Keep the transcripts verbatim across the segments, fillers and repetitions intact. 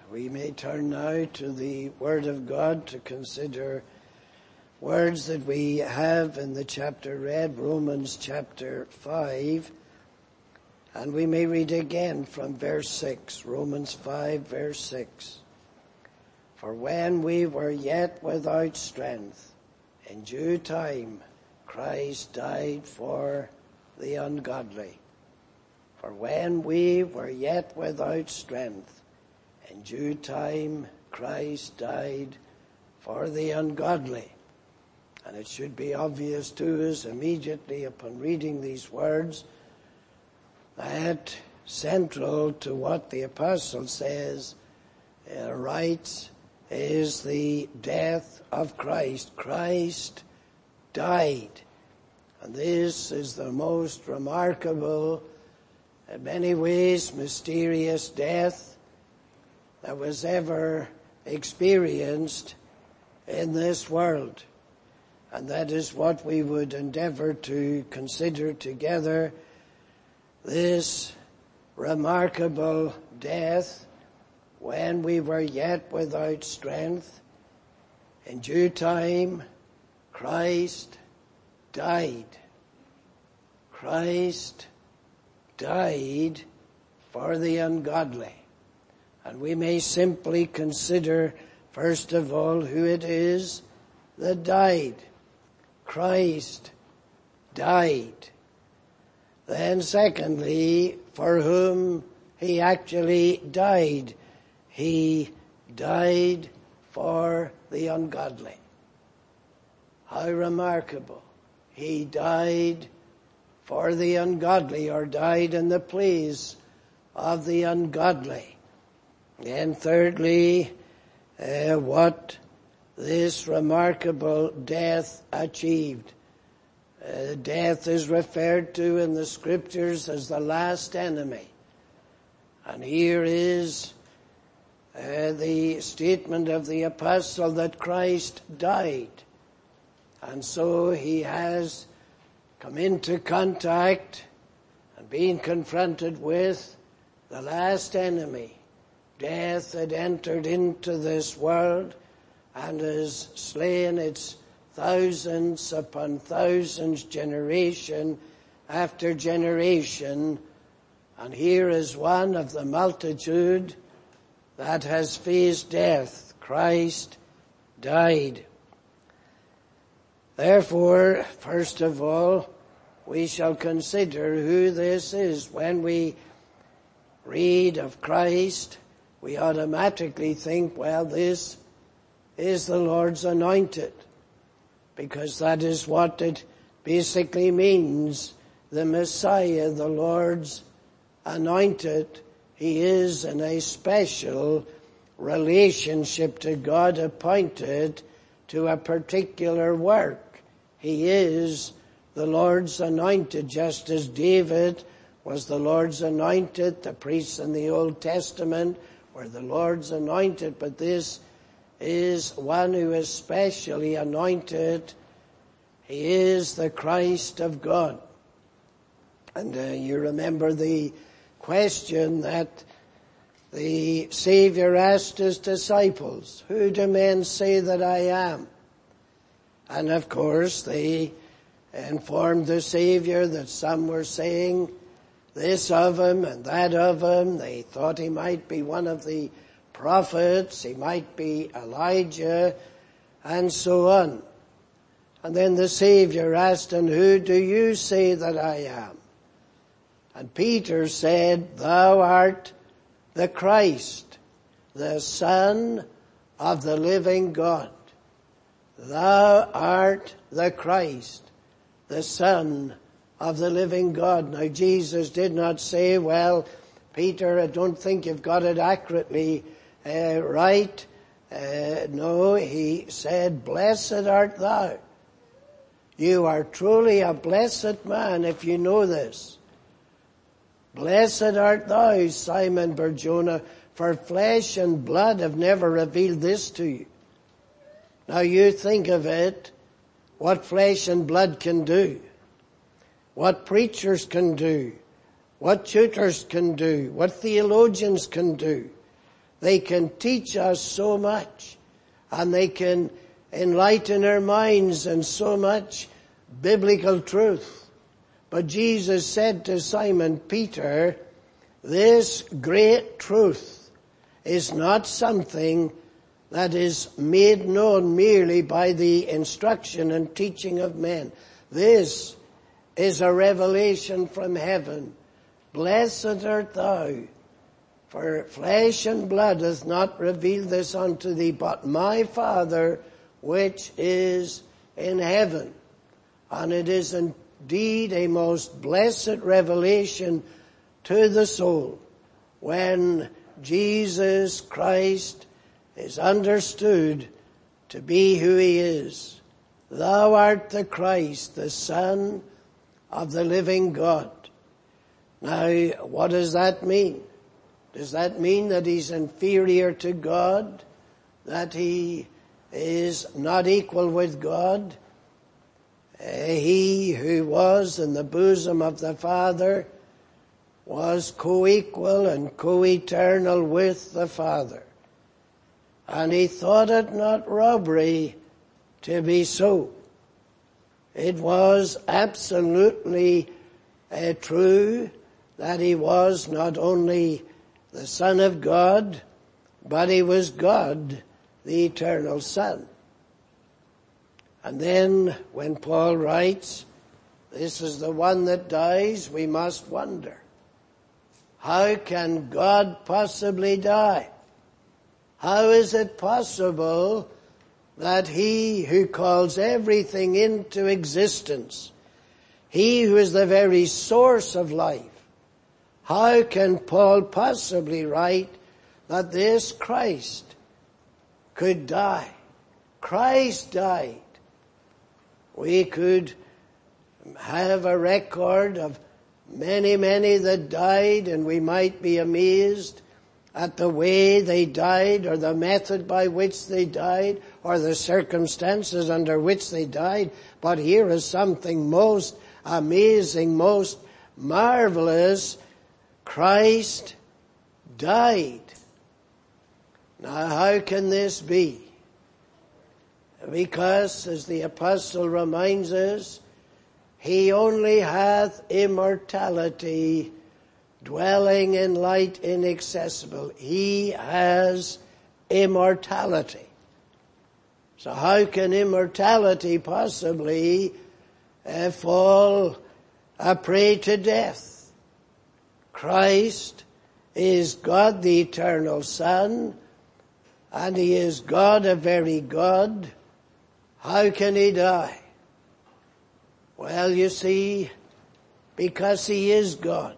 We may turn now to the Word of God to consider words that we have in the chapter read, Romans chapter five, and we may read again from verse six, Romans five verse six. For when we were yet without strength, in due time Christ died for the ungodly. For when we were yet without strength, in due time Christ died for the ungodly. And it should be obvious to us immediately upon reading these words that central to what the apostle says, uh, writes, is the death of Christ. Christ died. And this is the most remarkable, in many ways mysterious death that was ever experienced in this world. And that is what we would endeavor to consider together, this remarkable death when we were yet without strength. In due time, Christ died. Christ died for the ungodly. And we may simply consider, first of all, who it is that died. Christ died. Then secondly, for whom he actually died. He died for the ungodly. How remarkable. He died for the ungodly, or died in the place of the ungodly. And thirdly, uh, what this remarkable death achieved. Uh, death is referred to in the scriptures as the last enemy. And here is uh, the statement of the apostle that Christ died. And so he has come into contact and been confronted with the last enemy. Death had entered into this world and has slain its thousands upon thousands, generation after generation. And here is one of the multitude that has faced death. Christ died. Therefore, first of all, we shall consider who this is. When we read of Christ, we automatically think, well, this is the Lord's anointed, because that is what it basically means, the Messiah, the Lord's anointed. He is in a special relationship to God, appointed to a particular work. He is the Lord's anointed, just as David was the Lord's anointed, the priests in the Old Testament were the Lord's anointed, but this is one who is specially anointed. He is the Christ of God. And uh, you remember the question that the Savior asked his disciples, who do men say that I am? And of course they informed the Savior that some were saying this of him and that of him. They thought he might be one of the prophets, he might be Elijah, and so on. And then the Savior asked, and who do you say that I am? And Peter said, thou art the Christ, the Son of the living God. Thou art the Christ, the Son of the living God. Now Jesus did not say, well, Peter, I don't think you've got it accurately uh, right. Uh, no, he said, blessed art thou. You are truly a blessed man if you know this. Blessed art thou, Simon Bar-Jonah, for flesh and blood have never revealed this to you. Now you think of it, what flesh and blood can do, what preachers can do, what tutors can do, what theologians can do. They can teach us so much, and they can enlighten our minds and so much biblical truth. But Jesus said to Simon Peter, this great truth is not something that is made known merely by the instruction and teaching of men. This is a revelation from heaven. Blessed art thou, for flesh and blood hath not revealed this unto thee, but my Father which is in heaven. And it is indeed a most blessed revelation to the soul when Jesus Christ is understood to be who he is. Thou art the Christ, the Son of the living God. Now, what does that mean? Does that mean that he's inferior to God? That he is not equal with God? Uh, he who was in the bosom of the Father was co-equal and co-eternal with the Father. And he thought it not robbery to be so. It was absolutely uh, true that he was not only the Son of God, but he was God, the eternal Son. And then when Paul writes, this is the one that dies, we must wonder, how can God possibly die? How is it possible that he who calls everything into existence, he who is the very source of life, how can Paul possibly write that this Christ could die? Christ died. We could have a record of many, many that died, and we might be amazed at the way they died, or the method by which they died, or the circumstances under which they died. But here is something most amazing, most marvelous. Christ died. Now, how can this be? Because, as the apostle reminds us, he only hath immortality, dwelling in light inaccessible. He has immortality. So how can immortality possibly uh, fall a prey to death? Christ is God the eternal Son, and he is God, a very God. How can he die? Well, you see, because he is God.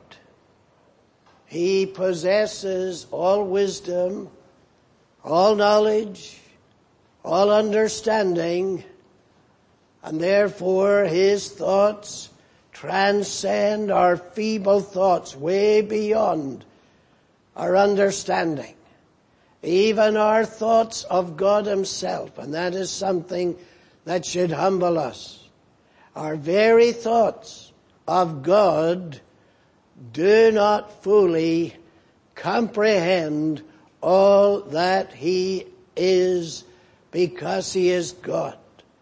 He possesses all wisdom, all knowledge, all understanding, and therefore his thoughts transcend our feeble thoughts way beyond our understanding. Even our thoughts of God himself, and that is something that should humble us. Our very thoughts of God do not fully comprehend all that he is, because he is God.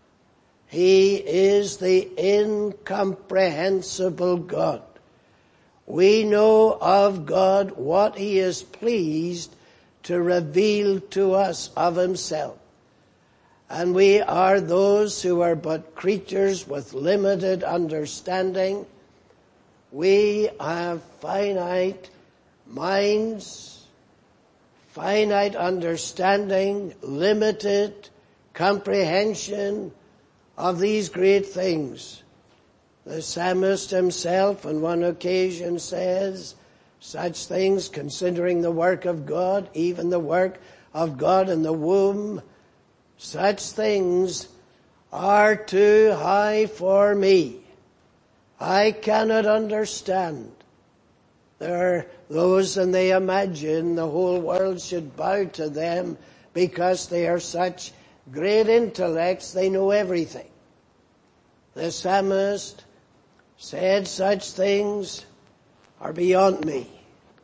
He is the incomprehensible God. We know of God what he is pleased to reveal to us of himself. And we are those who are but creatures with limited understanding. We have finite minds, finite understanding, limited comprehension of these great things. The psalmist himself on one occasion says, such things, considering the work of God, even the work of God in the womb, such things are too high for me. I cannot understand. There are those, and they imagine the whole world should bow to them because they are such great intellects, they know everything. The psalmist said, such things are beyond me.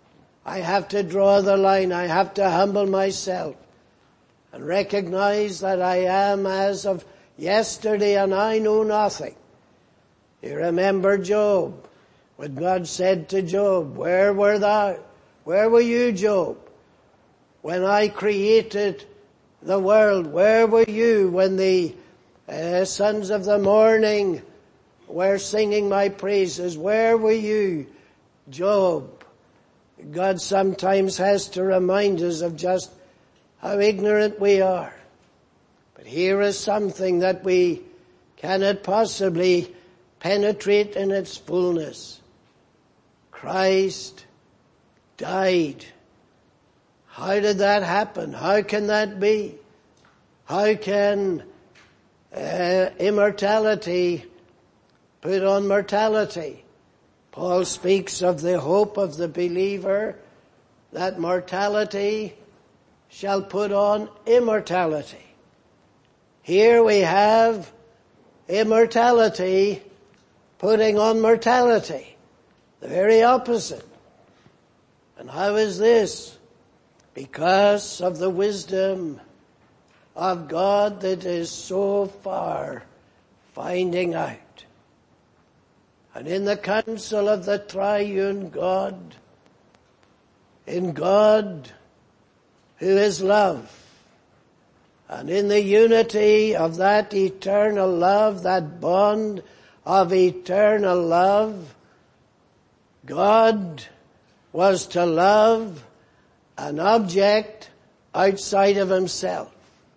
I have to draw the line. I have to humble myself and recognize that I am as of yesterday and I know nothing. You remember Job, when God said to Job, where were thou? Where were you, Job? When I created the world, where were you when the uh, sons of the morning were singing my praises? Where were you, Job? God sometimes has to remind us of just how ignorant we are. But here is something that we cannot possibly penetrate in its fullness. Christ died. How did that happen? How can that be? How can uh, immortality put on mortality? Paul speaks of the hope of the believer that mortality shall put on immortality. Here we have immortality putting on mortality. The very opposite. And how is this? Because of the wisdom of God that is so far finding out. And in the counsel of the triune God, in God who is love, and in the unity of that eternal love, that bond of eternal love, God was to love an object outside of himself.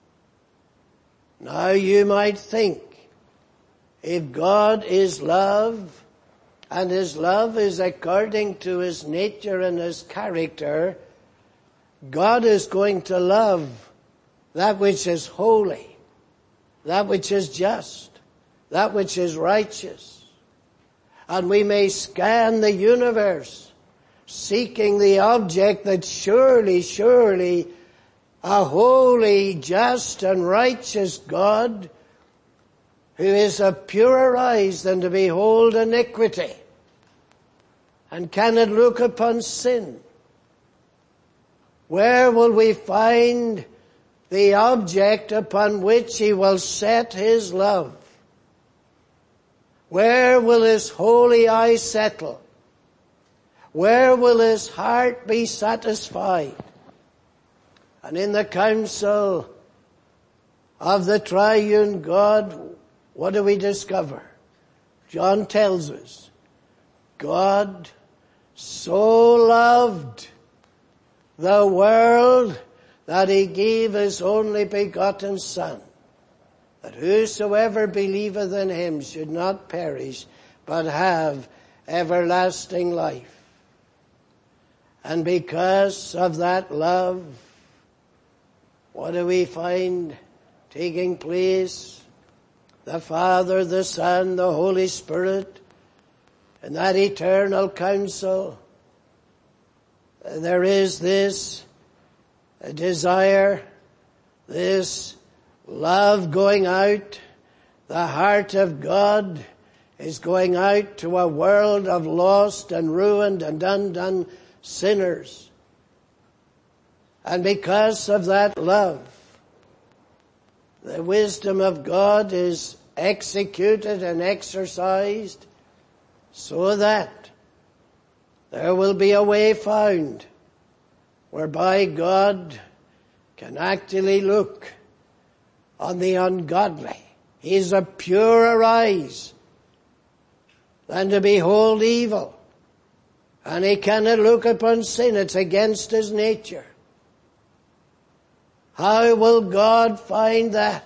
Now you might think, if God is love, and his love is according to his nature and his character, God is going to love that which is holy, that which is just, that which is righteous. And we may scan the universe seeking the object that surely, surely a holy, just and righteous God who is of purer eyes than to behold iniquity and cannot look upon sin. Where will we find the object upon which he will set his love? Where will his holy eye settle? Where will his heart be satisfied? And in the counsel of the triune God, what do we discover? John tells us, God so loved the world that he gave his only begotten Son, that whosoever believeth in him should not perish, but have everlasting life. And because of that love, what do we find taking place? The Father, the Son, the Holy Spirit, and that eternal counsel. There is this desire, this love going out. The heart of God is going out to a world of lost and ruined and undone sinners. And because of that love, the wisdom of God is executed and exercised so that there will be a way found whereby God can actually look on the ungodly. He's of purer eyes than to behold evil. And he cannot look upon sin. It's against his nature. How will God find that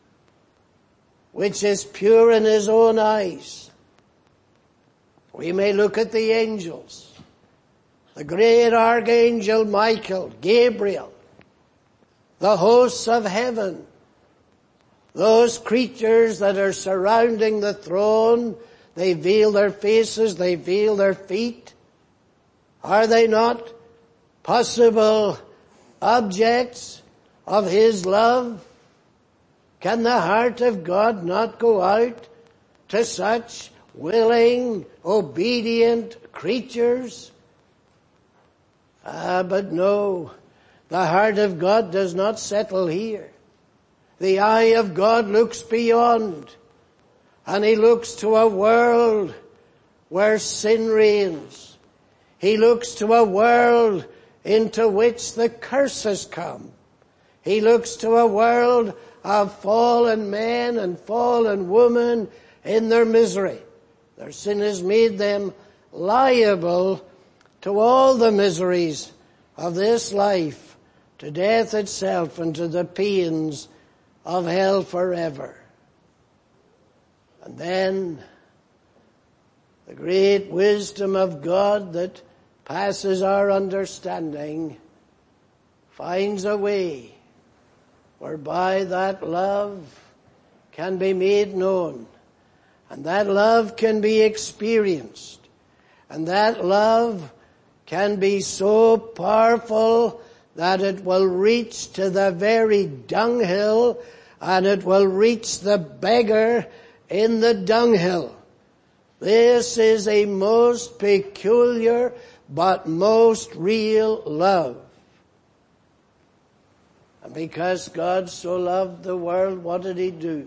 which is pure in his own eyes? We may look at the angels. The great archangel Michael, Gabriel, the hosts of heaven, those creatures that are surrounding the throne, they veil their faces, they veil their feet. Are they not possible objects of his love? Can the heart of God not go out to such willing, obedient creatures? Ah, but no, the heart of God does not settle here. The eye of God looks beyond, and he looks to a world where sin reigns. He looks to a world into which the curses come. He looks to a world of fallen men and fallen women in their misery. Their sin has made them liable to all the miseries of this life, to death itself and to the pains of hell forever. And then the great wisdom of God that passes our understanding finds a way whereby that love can be made known, and that love can be experienced, and that love can be so powerful that it will reach to the very dunghill, and it will reach the beggar in the dunghill. This is a most peculiar but most real love. And because God so loved the world, what did he do?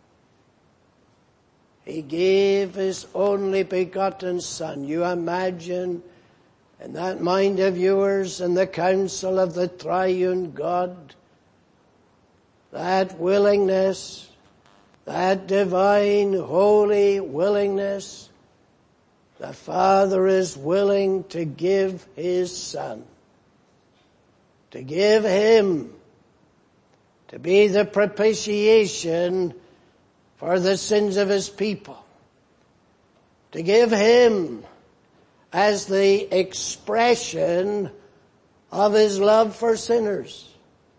He gave his only begotten Son. You imagine in that mind of yours in the counsel of the triune God, that willingness, that divine, holy willingness. The Father is willing to give his Son, to give him, to be the propitiation for the sins of his people, to give him as the expression of his love for sinners.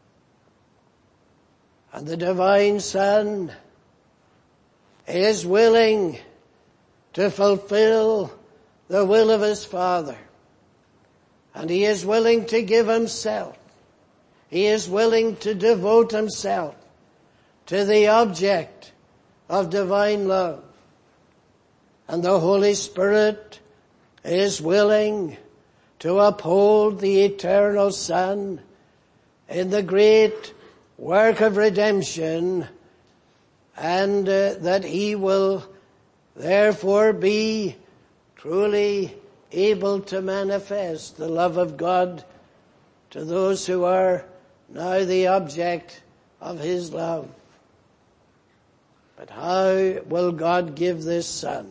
And the divine Son is willing to fulfill the will of his Father. And he is willing to give himself. He is willing to devote himself to the object of divine love. And the Holy Spirit is willing to uphold the eternal Son in the great work of redemption, and uh, that he will therefore be truly able to manifest the love of God to those who are now the object of his love. But how will God give this Son?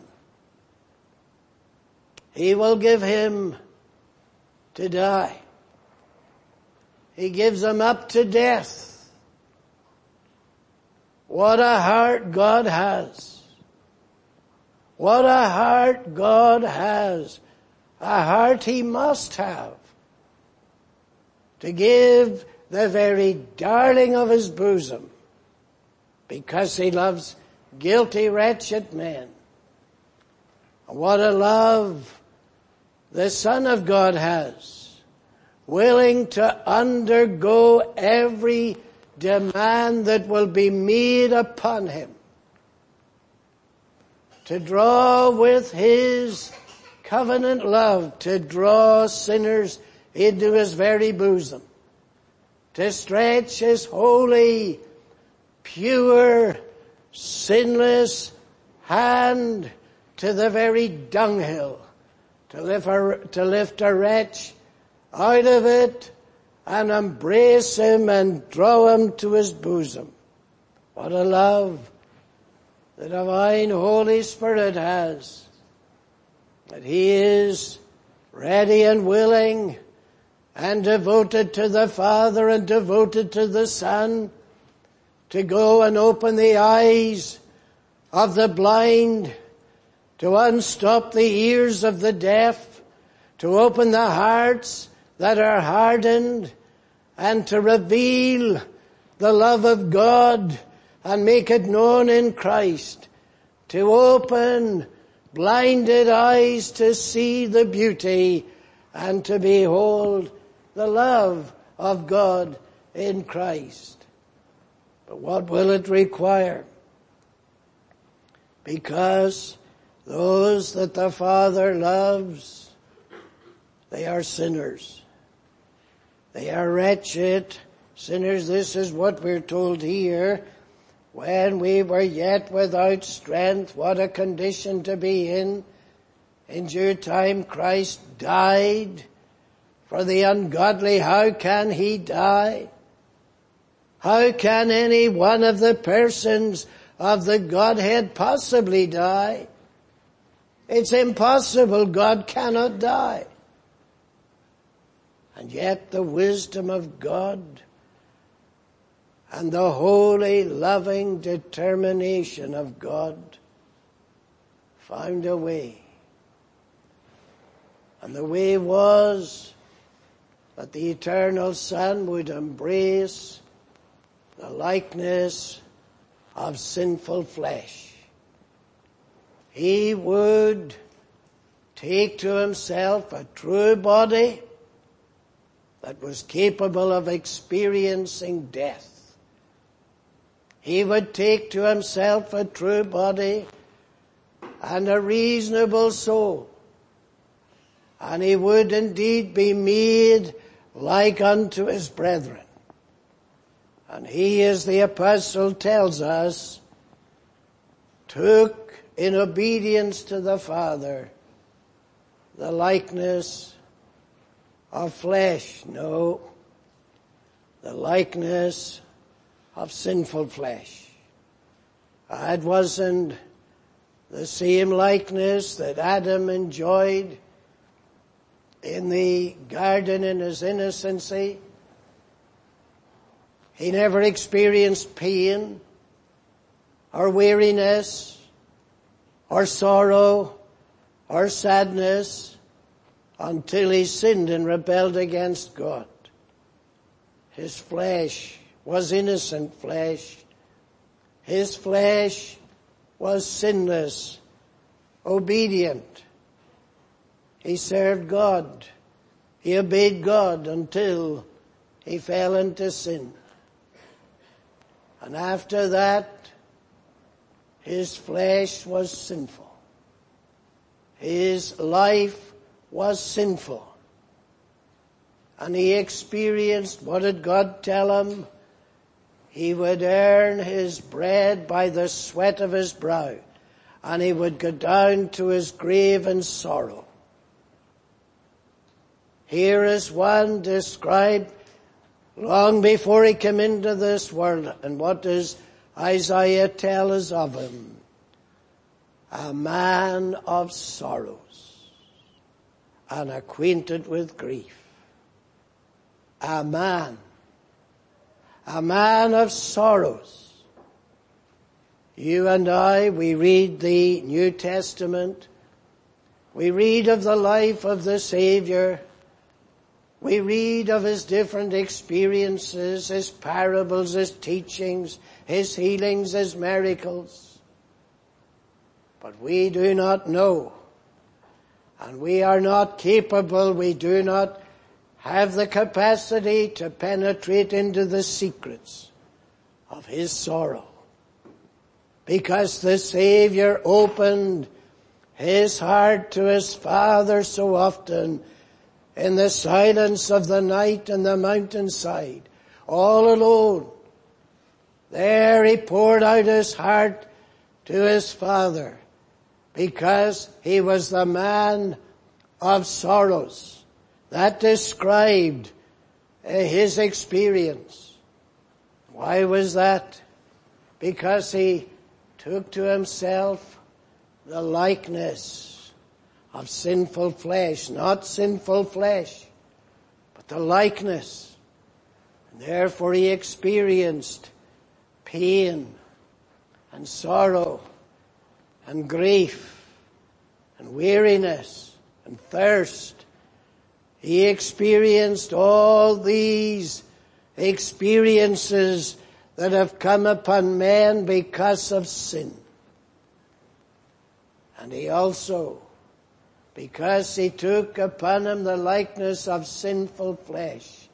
He will give him to die. He gives him up to death. What a heart God has. What a heart God has. A heart he must have. To give the very darling of his bosom, because he loves guilty, wretched men. What a love the Son of God has, willing to undergo every demand that will be made upon him, to draw with his covenant love, to draw sinners into his very bosom, to stretch his holy, pure, sinless hand to the very dunghill, to lift a, to lift a wretch out of it and embrace him and draw him to his bosom. What a love the divine Holy Spirit has, that he is ready and willing and devoted to the Father and devoted to the Son, to go and open the eyes of the blind, to unstop the ears of the deaf, to open the hearts that are hardened, and to reveal the love of God and make it known in Christ, to open blinded eyes to see the beauty and to behold the love of God in Christ. But what will it require? Because those that the Father loves, they are sinners. They are wretched sinners. This is what we're told here. When we were yet without strength, what a condition to be in. In due time Christ died for the ungodly. How can he die? How can any one of the persons of the Godhead possibly die? It's impossible. God cannot die. And yet the wisdom of God and the holy, loving determination of God found a way. And the way was that the eternal Son would embrace the likeness of sinful flesh. He would take to himself a true body that was capable of experiencing death. He would take to himself a true body and a reasonable soul. And he would indeed be made like unto his brethren. And he, as the apostle tells us, took in obedience to the Father the likeness of flesh. No, the likeness of sinful flesh. It wasn't the same likeness that Adam enjoyed in the garden in his innocency. He never experienced pain or weariness or sorrow or sadness until he sinned and rebelled against God. His flesh was innocent flesh. His flesh was sinless, obedient. He served God. He obeyed God until he fell into sin. And after that, his flesh was sinful. His life was sinful. And he experienced, what did God tell him? He would earn his bread by the sweat of his brow, and he would go down to his grave in sorrow. Here is one described long before he came into this world. And what does Isaiah tell us of him? A man of sorrows and acquainted with grief. A man. A man of sorrows. You and I, we read the New Testament. We read of the life of the Savior. We read of his different experiences, his parables, his teachings, his healings, his miracles. But we do not know, and we are not capable, we do not have the capacity to penetrate into the secrets of his sorrow. Because the Savior opened his heart to his Father so often in the silence of the night and the mountainside, all alone. There he poured out his heart to his Father because he was the man of sorrows. That described his experience. Why was that? Because he took to himself the likeness of sinful flesh, not sinful flesh, but the likeness. And therefore he experienced pain and sorrow and grief and weariness and thirst. He experienced all these experiences that have come upon man because of sin. And he also, because he took upon him the likeness of sinful flesh,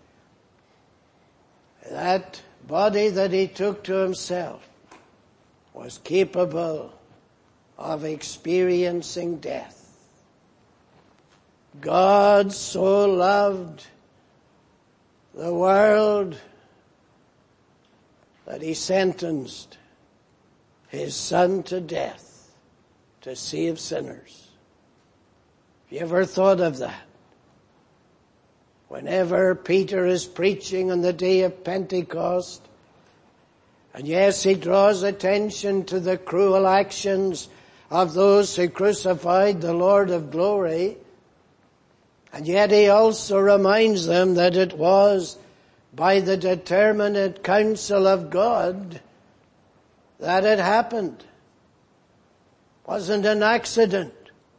that body that he took to himself was capable of experiencing death. God so loved the world that he sentenced his Son to death to save sinners. Have you ever thought of that? Whenever Peter is preaching on the day of Pentecost, and yes, he draws attention to the cruel actions of those who crucified the Lord of glory, and yet he also reminds them that it was by the determinate counsel of God that it happened. It wasn't an accident.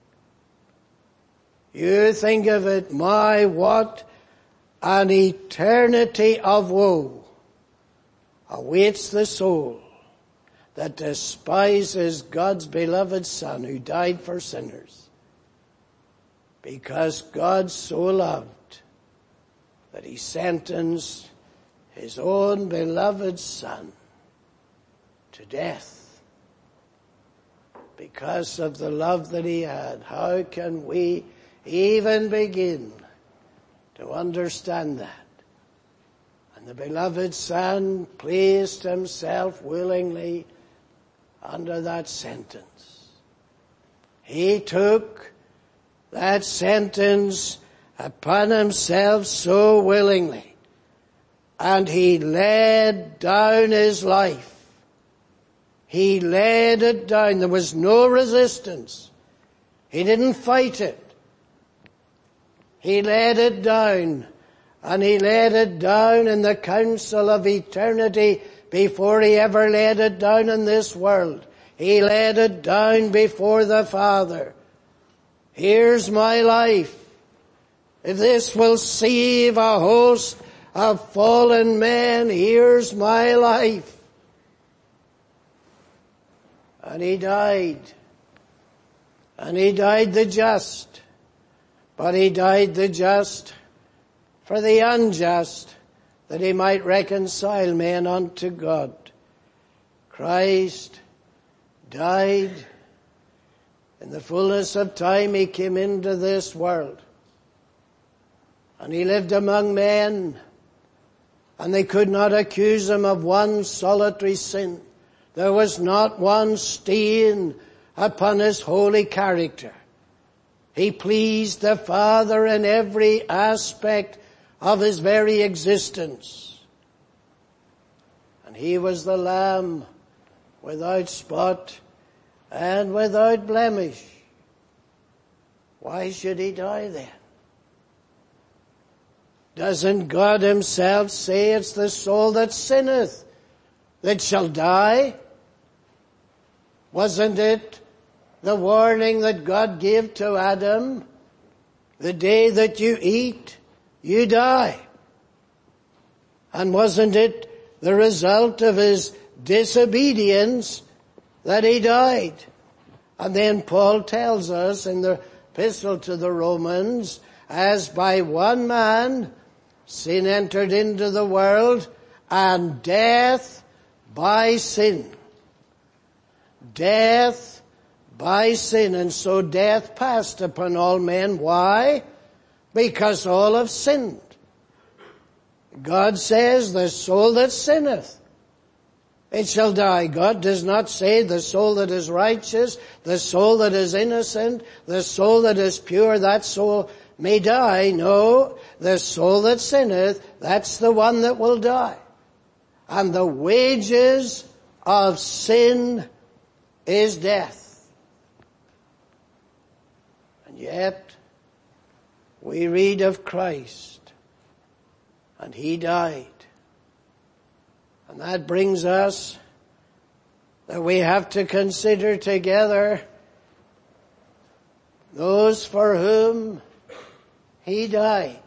You think of it, my, what an eternity of woe awaits the soul that despises God's beloved Son who died for sinners. Because God so loved that he sentenced his own beloved Son to death. Because of the love that he had, how can we even begin to understand that? And the beloved Son placed himself willingly under that sentence. He took that sentence upon himself so willingly, and he laid down his life. He laid it down. There was no resistance. He didn't fight it. He laid it down, and he laid it down in the council of eternity before he ever laid it down in this world. He laid it down before the Father. Here's my life. If this will save a host of fallen men, here's my life. And he died. And he died the just. But he died the just for the unjust, that he might reconcile men unto God. Christ died. In the fullness of time he came into this world. And he lived among men, and they could not accuse him of one solitary sin. There was not one stain upon his holy character. He pleased the Father in every aspect of his very existence. And he was the Lamb without spot and without blemish. Why should he die then? Doesn't God himself say it's the soul that sinneth that shall die? Wasn't it the warning that God gave to Adam? The day that you eat, you die. And wasn't it the result of his disobedience that he died? And then Paul tells us in the epistle to the Romans, as by one man sin entered into the world, and death by sin. Death by sin. And so death passed upon all men. Why? Because all have sinned. God says, the soul that sinneth, it shall die. God does not say the soul that is righteous, the soul that is innocent, the soul that is pure, that soul may die. No, the soul that sinneth, that's the one that will die. And the wages of sin is death. And yet, we read of Christ, and he died. And that brings us that we have to consider together those for whom he died.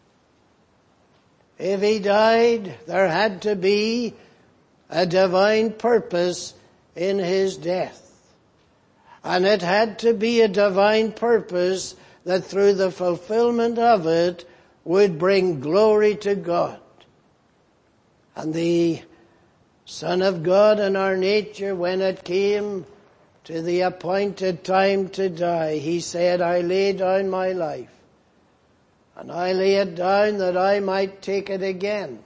If he died, there had to be a divine purpose in his death. And it had to be a divine purpose that through the fulfillment of it would bring glory to God. And the Son of God in our nature, when it came to the appointed time to die, he said, I lay down my life, and I lay it down that I might take it again.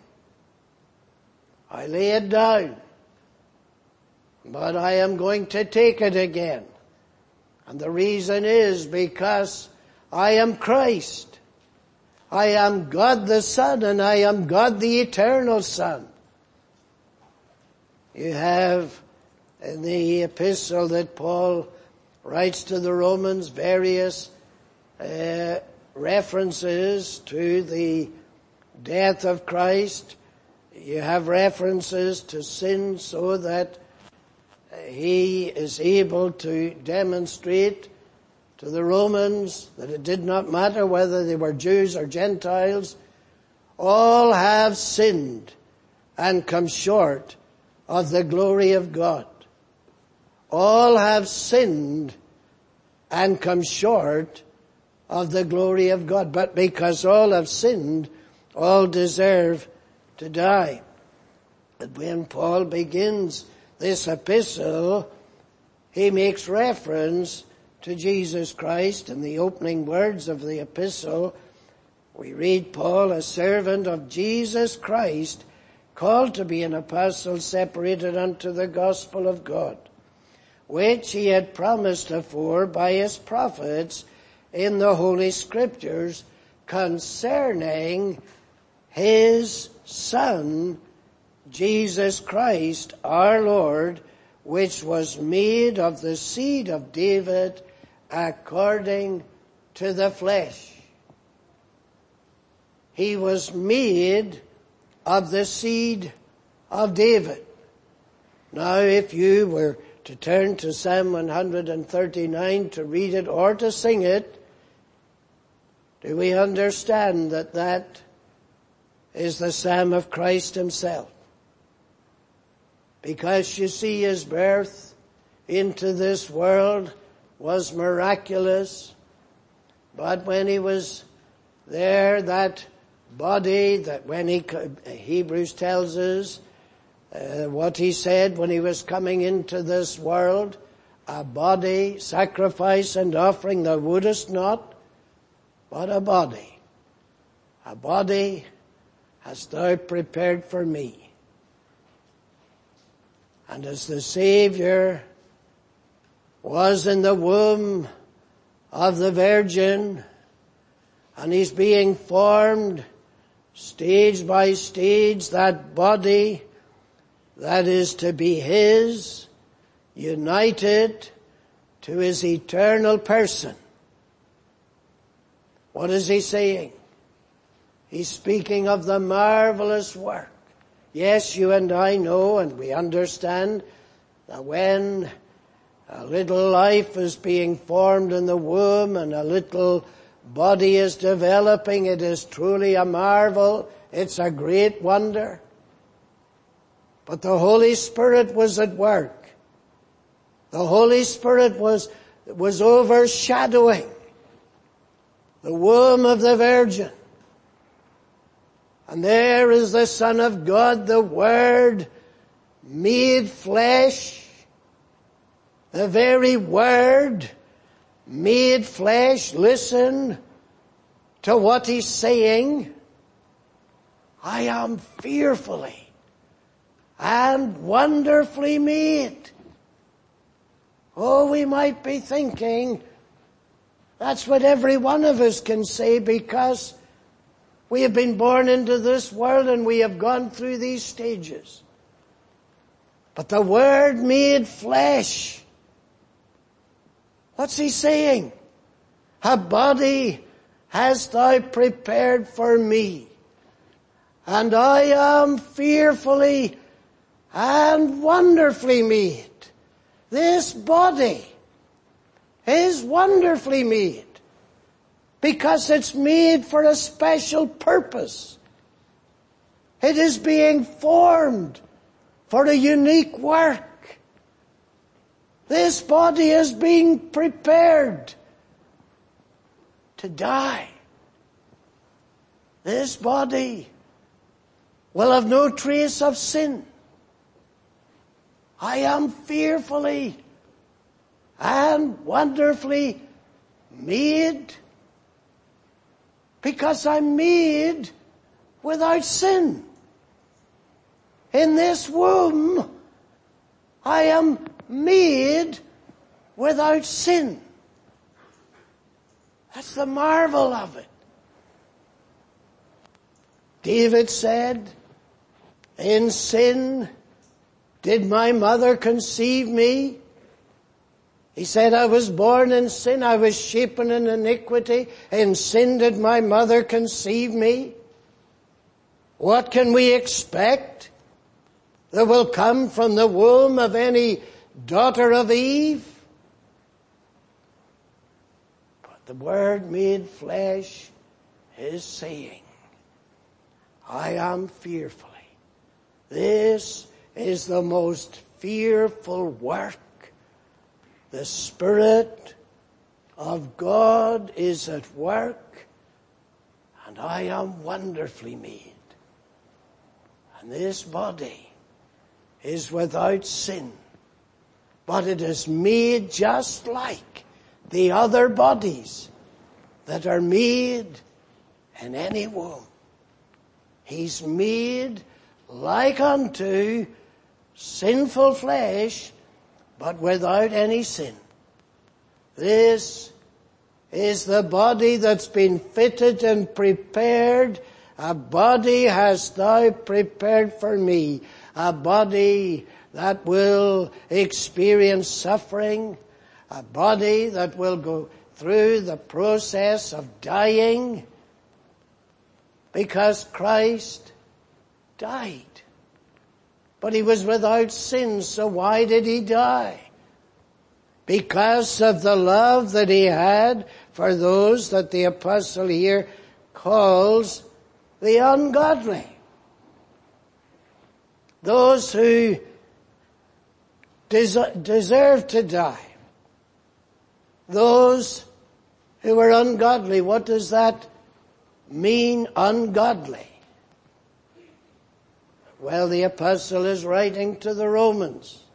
I lay it down, but I am going to take it again. And the reason is because I am Christ. I am God the Son, and I am God the Eternal Son. You have in the epistle that Paul writes to the Romans various uh, references to the death of Christ. You have references to sin so that he is able to demonstrate to the Romans that it did not matter whether they were Jews or Gentiles. All have sinned and come short of the glory of God. All have sinned and come short of the glory of God. But because all have sinned, all deserve to die. But when Paul begins this epistle, he makes reference to Jesus Christ. In the opening words of the epistle, we read, Paul, a servant of Jesus Christ, called to be an apostle, separated unto the gospel of God, which he had promised afore by his prophets in the Holy Scriptures concerning his Son, Jesus Christ, our Lord, which was made of the seed of David according to the flesh. He was made of the seed of David. Now, if you were to turn to Psalm one thirty-nine to read it or to sing it, do we understand that that is the Psalm of Christ himself? Because you see, his birth into this world was miraculous, but when he was there, that body that when he, Hebrews tells us uh, what he said when he was coming into this world, a body, sacrifice and offering thou wouldest not, but a body. A body hast thou prepared for me. And as the Savior was in the womb of the Virgin, and he's being formed stage by stage, that body that is to be his, united to his eternal person. What is he saying? He's speaking of the marvelous work. Yes, you and I know and we understand that when a little life is being formed in the womb and a little body is developing, it is truly a marvel. It's a great wonder. But the Holy Spirit was at work. The Holy Spirit was, was overshadowing the womb of the Virgin. And there is the Son of God, the Word, made flesh. The very Word made flesh. Listen to what he's saying. I am fearfully and wonderfully made. Oh, we might be thinking that's what every one of us can say, because we have been born into this world and we have gone through these stages. But the Word made flesh. What's he saying? A body hast thou prepared for me, and I am fearfully and wonderfully made. This body is wonderfully made because it's made for a special purpose. It is being formed for a unique work. This body is being prepared to die. This body will have no trace of sin. I am fearfully and wonderfully made. Because I'm made without sin. In this womb, I am made without sin. That's the marvel of it. David said, in sin did my mother conceive me. He said, I was born in sin, I was shapen in iniquity. In sin did my mother conceive me. What can we expect that will come from the womb of any daughter of Eve? But the Word made flesh is saying, I am fearfully. This is the most fearful work. The Spirit of God is at work, and I am wonderfully made. And this body is without sin, but it is made just like the other bodies that are made in any womb. He's made like unto sinful flesh, but without any sin. This is the body that's been fitted and prepared. A body hast thou prepared for me. A body that will experience suffering. A body that will go through the process of dying. Because Christ died. But he was without sin, so why did he die? Because of the love that he had for those that the apostle here calls the ungodly. Those who des- deserve to die. Those who are ungodly. What does that mean, ungodly? Well, the apostle is writing to the Romans.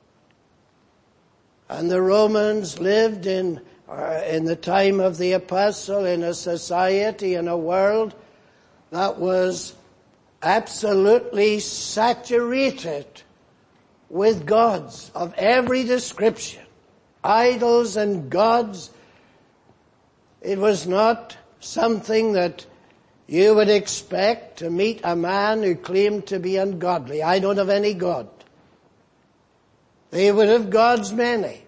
And the Romans lived in, uh, in the time of the apostle in a society, in a world that was absolutely saturated with gods of every description. Idols and gods. It was not something that you would expect to meet a man who claimed to be ungodly. I don't have any God. They would have gods many.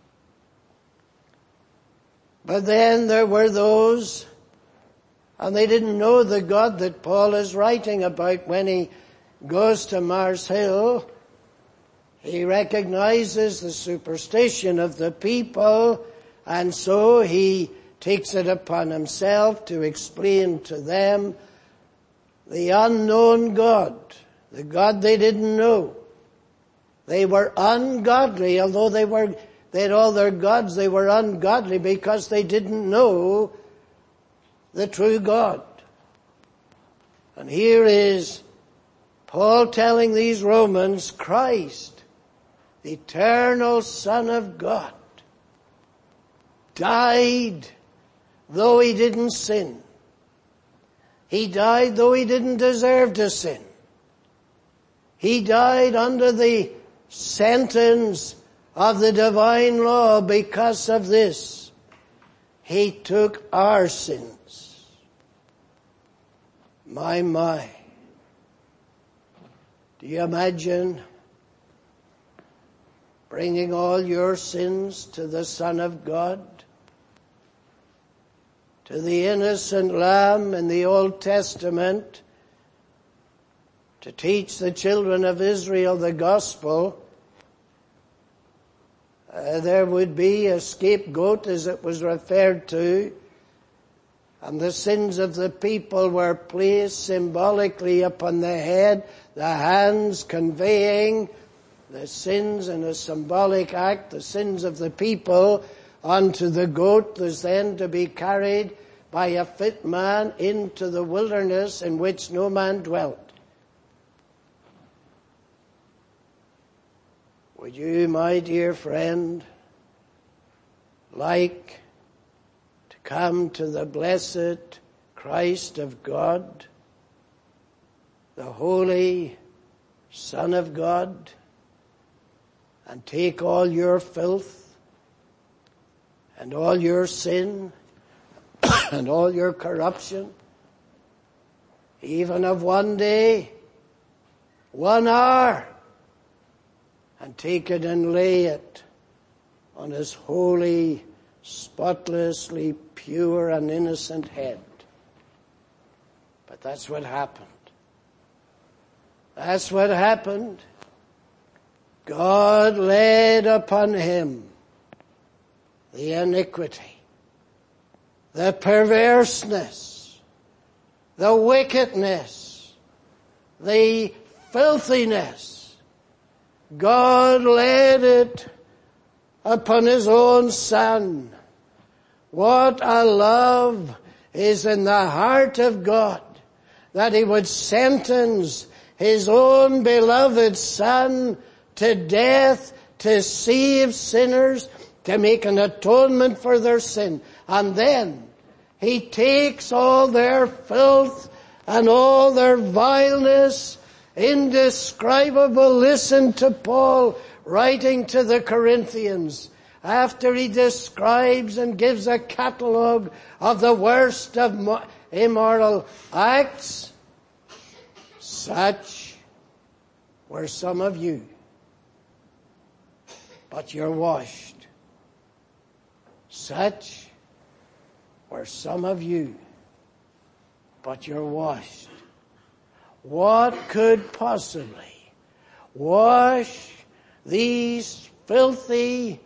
But then there were those, and they didn't know the God that Paul is writing about when he goes to Mars Hill. He recognizes the superstition of the people, and so he takes it upon himself to explain to them the unknown God, the God they didn't know. They were ungodly, although they were, they had all their gods, they were ungodly because they didn't know the true God. And here is Paul telling these Romans, Christ, the eternal Son of God, died though he didn't sin. He died though he didn't deserve to sin. He died under the sentence of the divine law. Because of this, he took our sins. My, my. Do you imagine bringing all your sins to the Son of God? To the innocent lamb in the Old Testament, to teach the children of Israel the gospel. Uh, there would be a scapegoat, as it was referred to, and the sins of the people were placed symbolically upon the head, the hands conveying the sins in a symbolic act, the sins of the people, onto the goat, was then to be carried by a fit man into the wilderness in which no man dwelt. Would you, my dear friend, like to come to the blessed Christ of God, the Holy Son of God, and take all your filth and all your sin and all your corruption, even of one day, one hour, and take it and lay it on his holy, spotlessly pure and innocent head. But that's what happened. That's what happened. God laid upon him the iniquity, the perverseness, the wickedness, the filthiness. God laid it upon his own Son. What a love is in the heart of God, that he would sentence his own beloved Son to death to save sinners, to make an atonement for their sin. And then he takes all their filth and all their vileness, indescribable. Listen to Paul writing to the Corinthians, after he describes and gives a catalogue of the worst of immoral acts. Such were some of you, but you're washed. Such were some of you, but you're washed. What could possibly wash these filthy,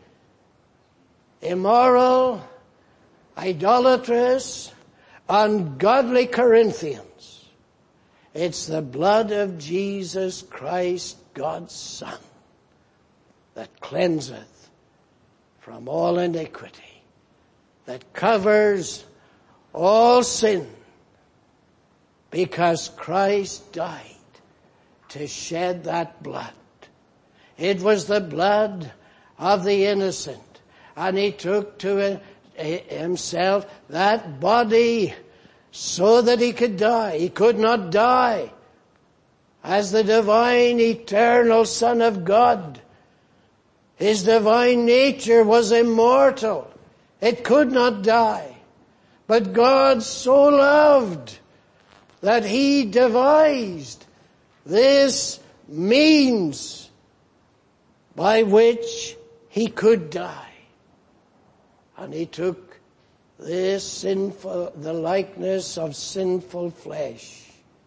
immoral, idolatrous, ungodly Corinthians? It's the blood of Jesus Christ, God's Son, that cleanseth from all iniquity, that covers all sin, because Christ died to shed that blood. It was the blood of the innocent, and he took to himself that body so that he could die. He could not die as the divine, eternal Son of God. His divine nature was immortal. It could not die. But God so loved that he devised this means by which he could die. And he took this sinful, the likeness of sinful flesh,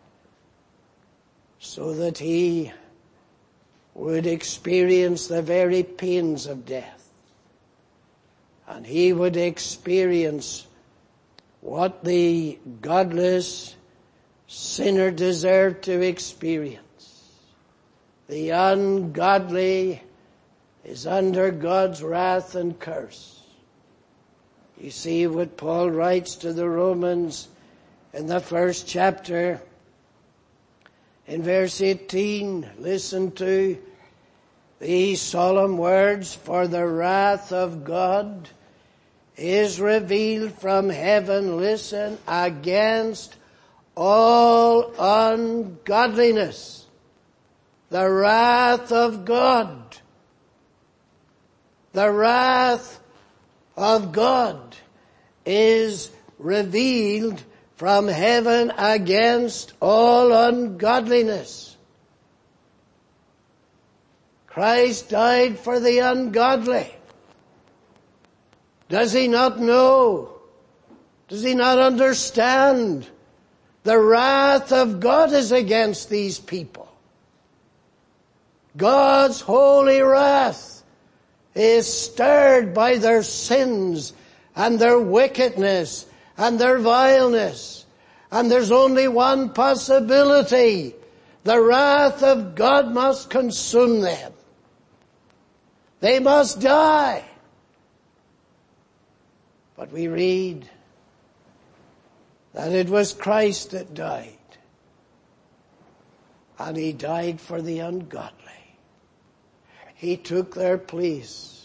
so that he would experience the very pains of death. And he would experience what the godless sinner deserved to experience. The ungodly is under God's wrath and curse. You see what Paul writes to the Romans in the first chapter, in verse eighteen. Listen to these solemn words: for the wrath of God is revealed from heaven, listen, against all ungodliness. The wrath of God. The wrath of God is revealed from heaven against all ungodliness. Christ died for the ungodly. Does he not know? Does he not understand? The wrath of God is against these people. God's holy wrath is stirred by their sins and their wickedness and their vileness. And there's only one possibility. The wrath of God must consume them. They must die. But we read that it was Christ that died. And he died for the ungodly. He took their place.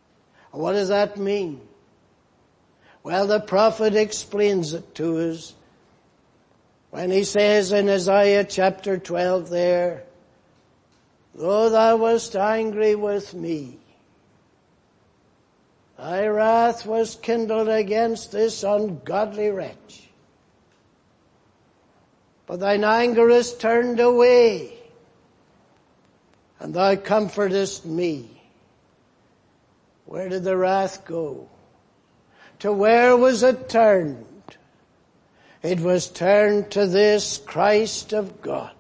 What does that mean? Well, the prophet explains it to us When he says in Isaiah chapter twelve there, though thou wast angry with me, thy wrath was kindled against this ungodly wretch. But thine anger is turned away, and thou comfortest me. Where did the wrath go? To where was it turned? It was turned to this Christ of God.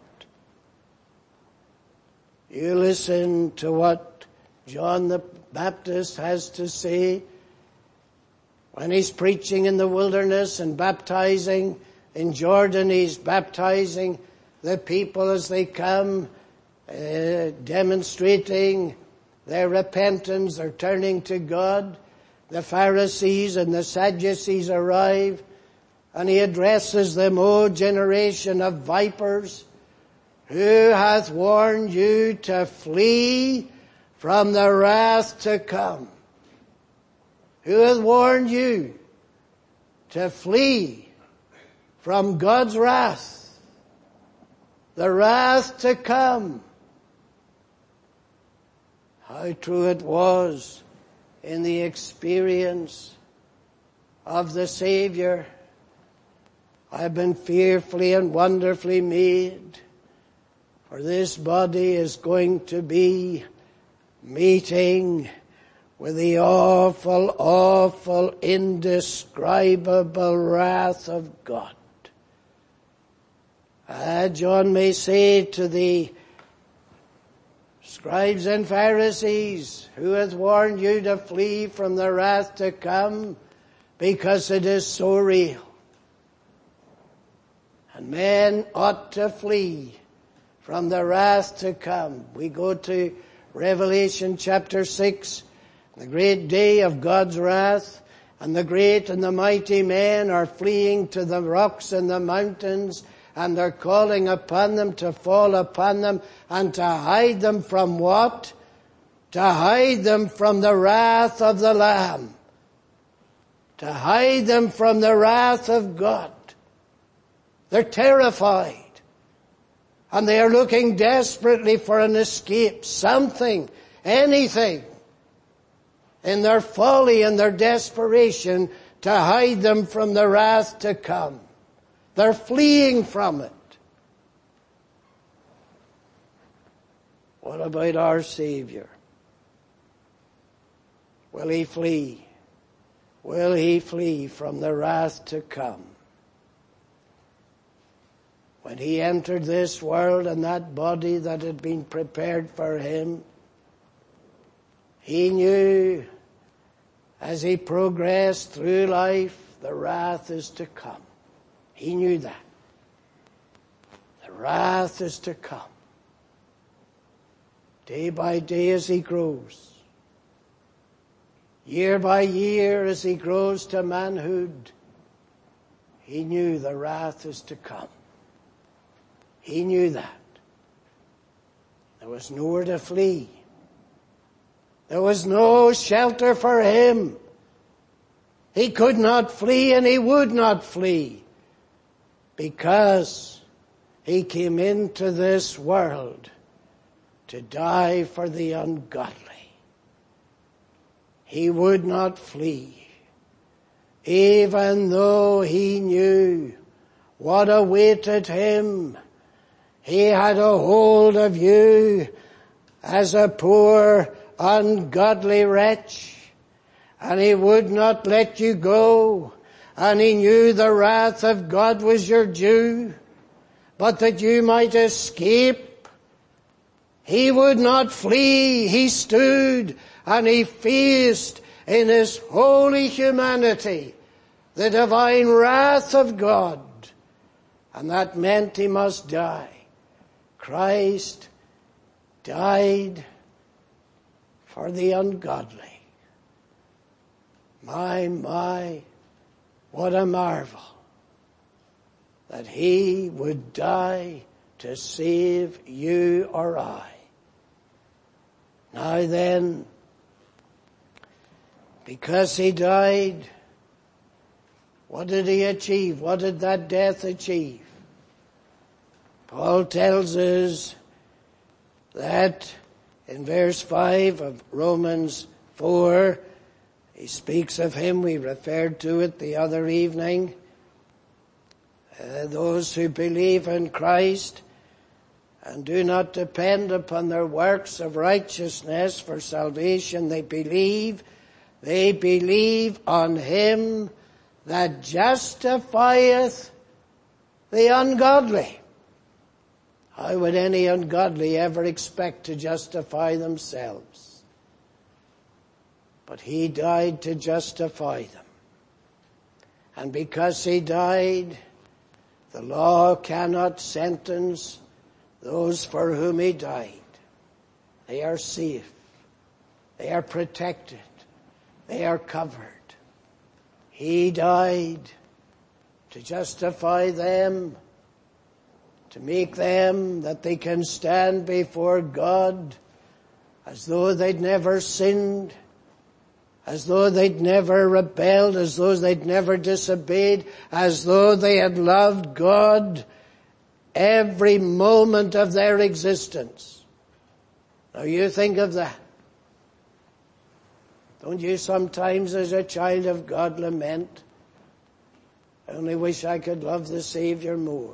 You listen to what John the Baptist has to say when he's preaching in the wilderness and baptizing in Jordan. He's baptizing the people as they come, uh, demonstrating their repentance, their turning to God. The Pharisees and the Sadducees arrive, and he addresses them, O generation of vipers, who hath warned you to flee from the wrath to come? Who hath warned you to flee from God's wrath? The wrath to come. How true it was in the experience of the Savior. I have been fearfully and wonderfully made, for this body is going to be meeting with the awful, awful, indescribable wrath of God. Ah, John may say to the scribes and Pharisees, who hath warned you to flee from the wrath to come, because it is so real. And men ought to flee from the wrath to come. We go to Revelation chapter six, the great day of God's wrath, and the great and the mighty men are fleeing to the rocks and the mountains, and they're calling upon them to fall upon them and to hide them from what? To hide them from the wrath of the Lamb. To hide them from the wrath of God. They're terrified. And they are looking desperately for an escape, something, anything, in their folly and their desperation to hide them from the wrath to come. They're fleeing from it. What about our Savior? Will he flee? Will he flee from the wrath to come? When he entered this world and that body that had been prepared for him, he knew as he progressed through life, the wrath is to come. He knew that. The wrath is to come. Day by day as he grows. Year by year as he grows to manhood, he knew the wrath is to come. He knew that. There was nowhere to flee. There was no shelter for him. He could not flee and he would not flee because he came into this world to die for the ungodly. He would not flee, even though he knew what awaited him. He had a hold of you as a poor, ungodly wretch, and he would not let you go, and he knew the wrath of God was your due, but that you might escape. He would not flee. He stood and he faced in his holy humanity the divine wrath of God, and that meant he must die. Christ died for the ungodly. My, my, what a marvel that he would die to save you or I. Now then, because he died, what did he achieve? What did that death achieve? Paul tells us that in verse five of Romans four, he speaks of him. We referred to it the other evening. Uh, those who believe in Christ and do not depend upon their works of righteousness for salvation, they believe, they believe on him that justifieth the ungodly. How would any ungodly ever expect to justify themselves? But he died to justify them. And because he died, the law cannot sentence those for whom he died. They are safe. They are protected. They are covered. He died to justify them, to make them that they can stand before God as though they'd never sinned, as though they'd never rebelled, as though they'd never disobeyed, as though they had loved God every moment of their existence. Now you think of that. Don't you sometimes as a child of God lament, I only wish I could love the Savior more.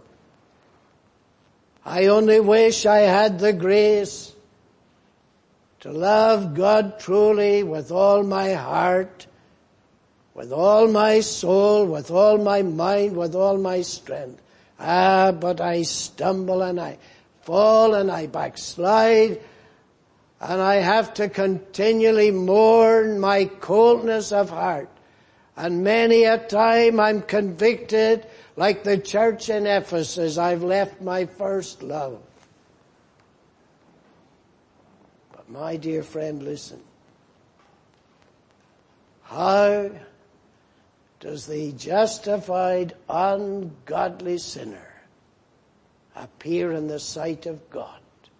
I only wish I had the grace to love God truly with all my heart, with all my soul, with all my mind, with all my strength. Ah, but I stumble and I fall and I backslide, and I have to continually mourn my coldness of heart. And many a time I'm convicted, like the church in Ephesus, I've left my first love. But my dear friend, listen. How does the justified, ungodly sinner appear in the sight of God?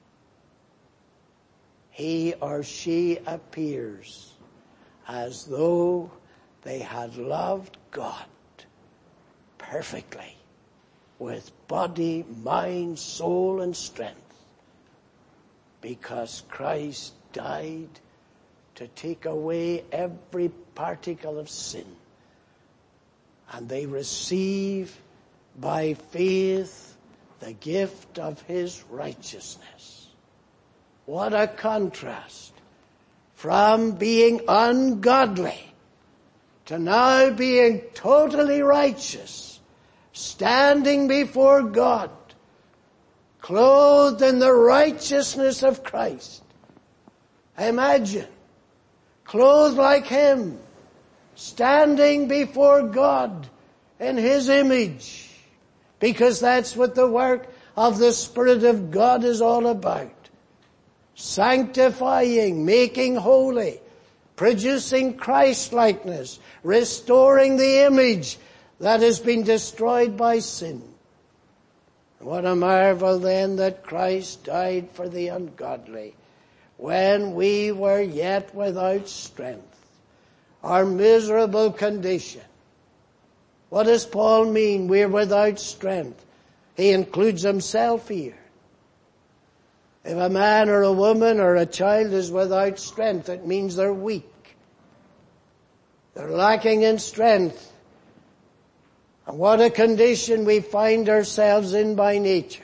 He or she appears as though they had loved God perfectly, with body, mind, soul, and strength, because Christ died to take away every particle of sin. And they receive by faith the gift of his righteousness. What a contrast from being ungodly to now being totally righteous, standing before God, clothed in the righteousness of Christ. Imagine, clothed like him, standing before God in his image, because that's what the work of the Spirit of God is all about. Sanctifying, making holy, producing Christ-likeness, restoring the image that has been destroyed by sin. What a marvel then that Christ died for the ungodly when we were yet without strength. Our miserable condition. What does Paul mean? We're without strength. He includes himself here. If a man or a woman or a child is without strength, it means they're weak. They're lacking in strength. And what a condition we find ourselves in by nature.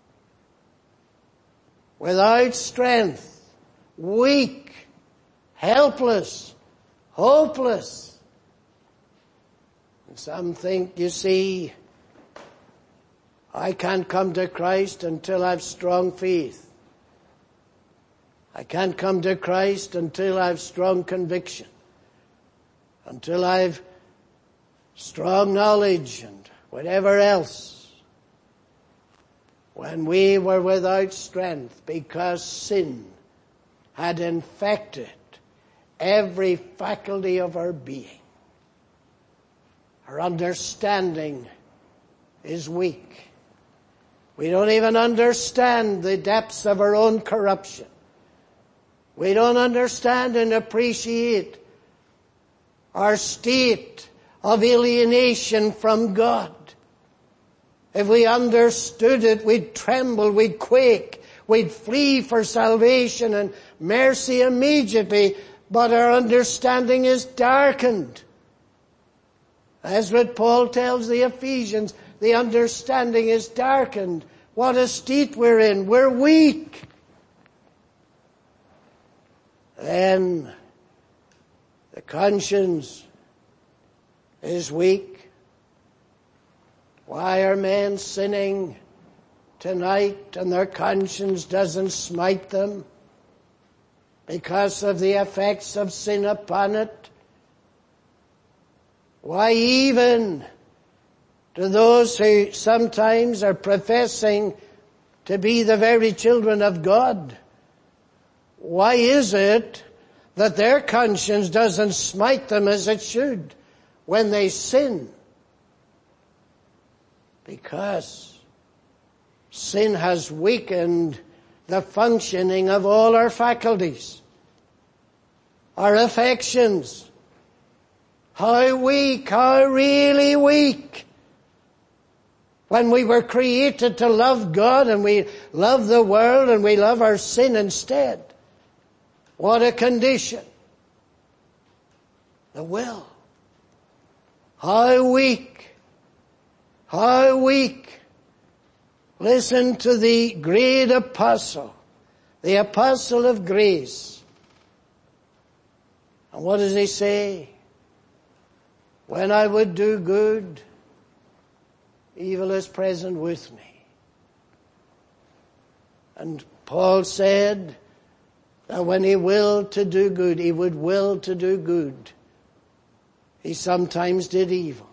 Without strength, weak, helpless, hopeless. And some think, you see, I can't come to Christ until I've strong faith. I can't come to Christ until I've strong conviction, until I've strong knowledge and whatever else. When we were without strength because sin had infected every faculty of our being. Our understanding is weak. We don't even understand the depths of our own corruption. We don't understand and appreciate our state of alienation from God. If we understood it, we'd tremble, we'd quake, we'd flee for salvation and mercy immediately, but our understanding is darkened. As what Paul tells the Ephesians, the understanding is darkened. What a state we're in. We're weak. Then the conscience is weak. Why are men sinning tonight and their conscience doesn't smite them? Because of the effects of sin upon it. Why even to those who sometimes are professing to be the very children of God, why is it that their conscience doesn't smite them as it should when they sin? Because sin has weakened the functioning of all our faculties, our affections. How weak, how really weak. When we were created to love God and we love the world and we love our sin instead. What a condition. The will. How weak. How weak. Listen to the great apostle, the apostle of grace. And what does he say? When I would do good, evil is present with me. And Paul said that when he willed to do good, he would will to do good. He sometimes did evil.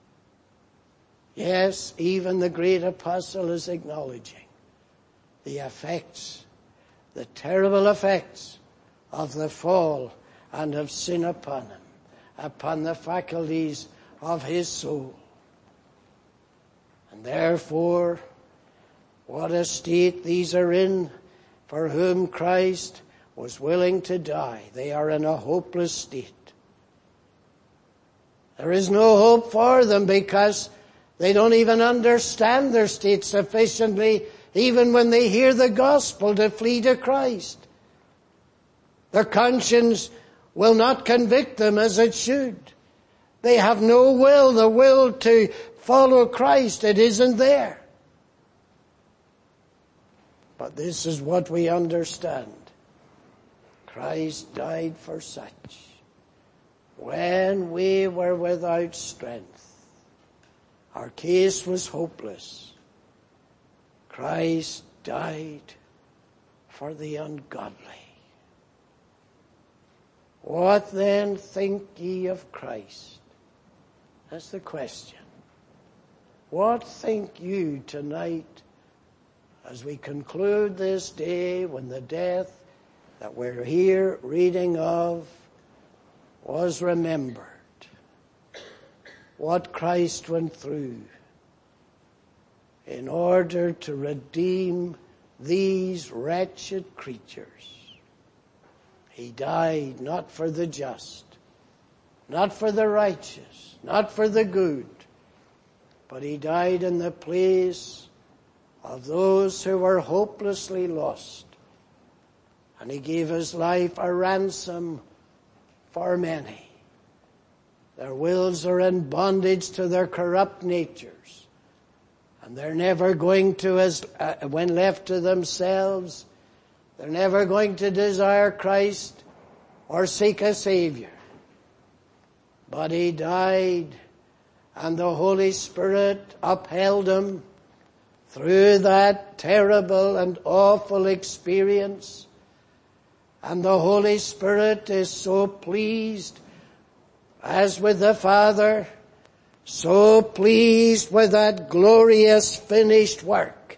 Yes, even the great apostle is acknowledging the effects, the terrible effects of the fall and of sin upon him, upon the faculties of his soul. And therefore, what a state these are in, for whom Christ was willing to die. They are in a hopeless state. There is no hope for them because they don't even understand their state sufficiently, even when they hear the gospel, to flee to Christ. Their conscience will not convict them as it should. They have no will, the will to follow Christ. It isn't there. But this is what we understand. Christ died for such. When we were without strength, our case was hopeless. Christ died for the ungodly. What then think ye of Christ? That's the question. What think you tonight as we conclude this day when the death that we're here reading of was remembered? What Christ went through in order to redeem these wretched creatures. He died not for the just, not for the righteous, not for the good, but he died in the place of those who were hopelessly lost. And he gave his life a ransom for many. Their wills are in bondage to their corrupt natures. And they're never going to, as uh, when left to themselves, they're never going to desire Christ or seek a Savior. But he died, and the Holy Spirit upheld him through that terrible and awful experience. And the Holy Spirit is so pleased, as with the Father, so pleased with that glorious finished work,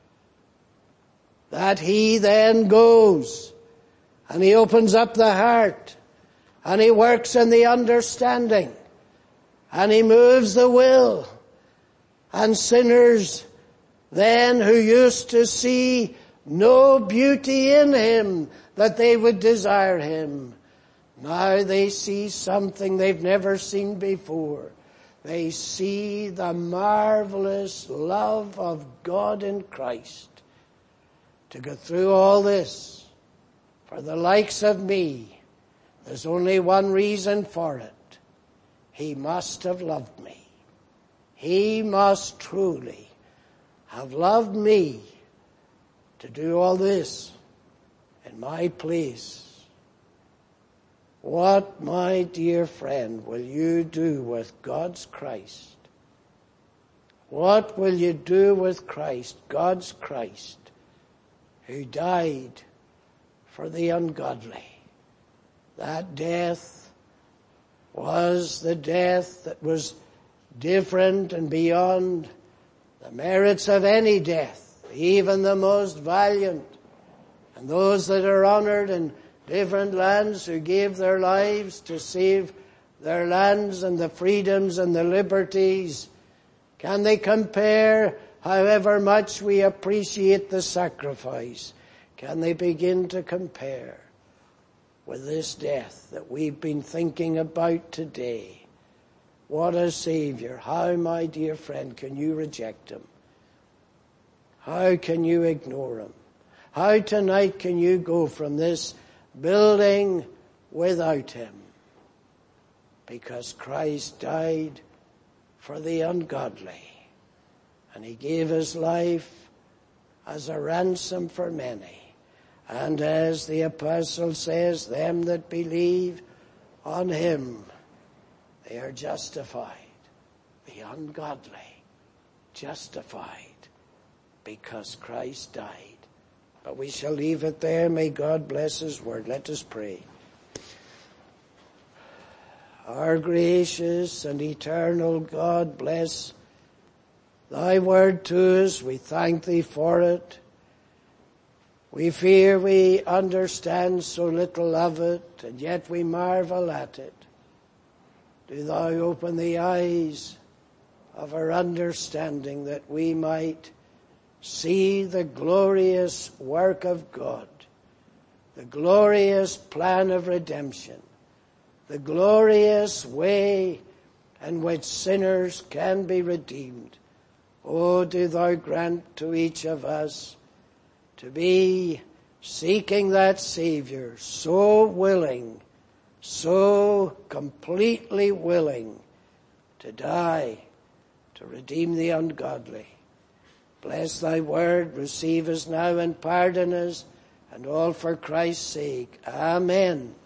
that he then goes and he opens up the heart and he works in the understanding and he moves the will. And sinners then who used to see no beauty in him that they would desire him, now they see something they've never seen before. they see the marvelous love of God in Christ. To go through all this, for the likes of me, there's only one reason for it. He must have loved me. He must truly have loved me to do all this in my place. What, my dear friend, will you do with God's Christ? What will you do with Christ, God's Christ, who died for the ungodly? That death was the death that was different and beyond the merits of any death, even the most valiant, and those that are honored in different lands who gave their lives to save their lands and the freedoms and the liberties. Can they compare, however much we appreciate the sacrifice, can they begin to compare with this death that we've been thinking about today? What a Savior. How, my dear friend, can you reject him? How can you ignore him? How tonight can you go from this building without him? Because Christ died for the ungodly, and he gave his life as a ransom for many. And as the apostle says, them that believe on him, they are justified. The ungodly justified because Christ died. But we shall leave it there. May God bless his word. Let us pray. Our gracious and eternal God, bless thy word to us. We thank thee for it. We fear we understand so little of it, and yet we marvel at it. Do thou open the eyes of our understanding that we might see the glorious work of God, the glorious plan of redemption, the glorious way in which sinners can be redeemed. Oh, do thou grant to each of us to be seeking that Savior, so willing, so completely willing to die, to redeem the ungodly. Bless thy word, receive us now and pardon us, and all for Christ's sake. Amen.